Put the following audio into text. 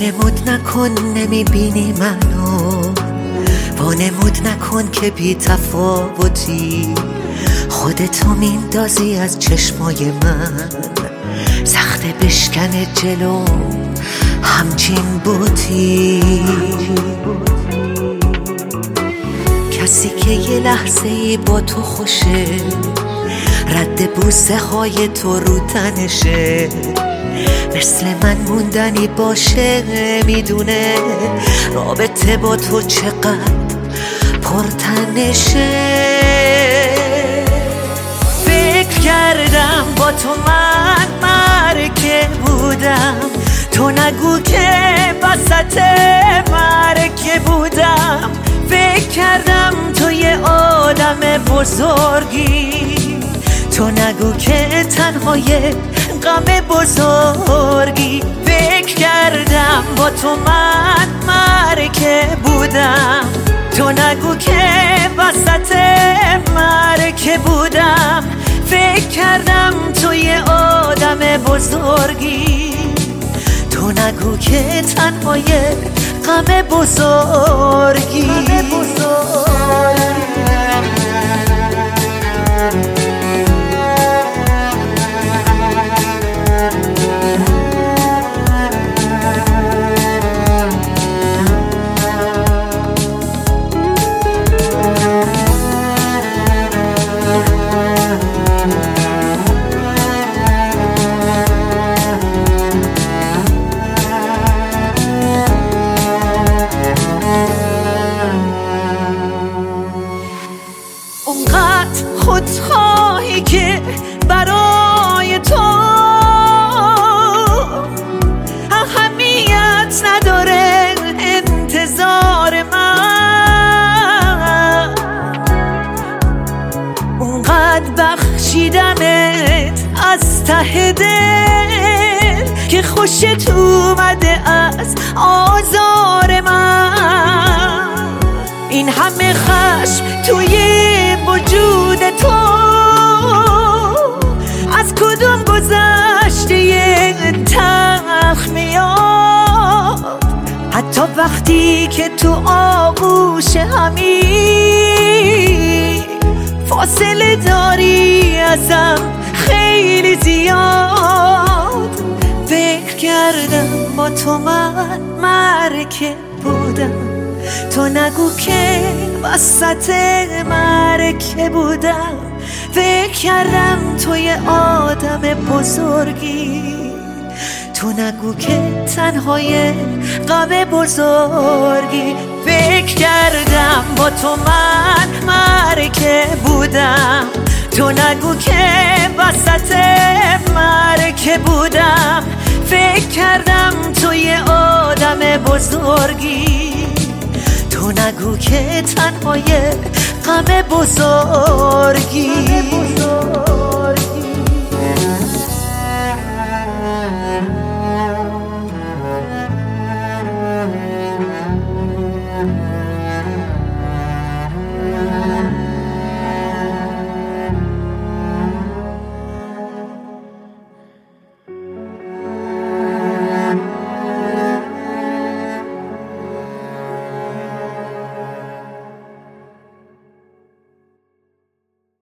وانمود نکن نمیبینی منو، وانمود نکن که بی تفاوتی، خودتو میندازی از چشمای من، سخته بشکنه جلو همچین بوتی. کسی که یه لحظه ای با تو خوشه، رد بوسه های تو رو تنشه، مثل من موندنی باشه، میدونه رابطه با تو چقدر پرتنشه. فکر کردم با تو من مرکه بودم، تو نگو که وسط مرکه بودم. فکر کردم تو یه آدم بزرگی، تو نگو که تنها یه غم بزرگی. فکر کردم با تو من مرکه بودم، تو نگو که وسط مرکه بودم. فکر کردم تو یه آدم بزرگی، تو نگو که تنها یه غم بزرگی. اونقدر خودخواهی که برای تو اهمیت نداره انتظار من، اونقدر بخشیدمت از ته دل که خوشت اومده از آزار من. این همه خشم توی وجود تو از کدوم گذشته تلخ میاد؟ حتی وقتی که تو آغوش همی فاصله داری ازم خیلی زیاد. فکر کردم با تو من مرکه بودم، تو نگو که وسط مرکه بودم. فکر کردم تو یه آدم بزرگی، تو نگو که تنها یه غم بزرگی. فکر کردم با تو من مرکه بودم، تو نگو که وسط مرکه بودم. فکر کردم تو یه آدم بزرگی، تو نگو که تنها یه غم بزرگی.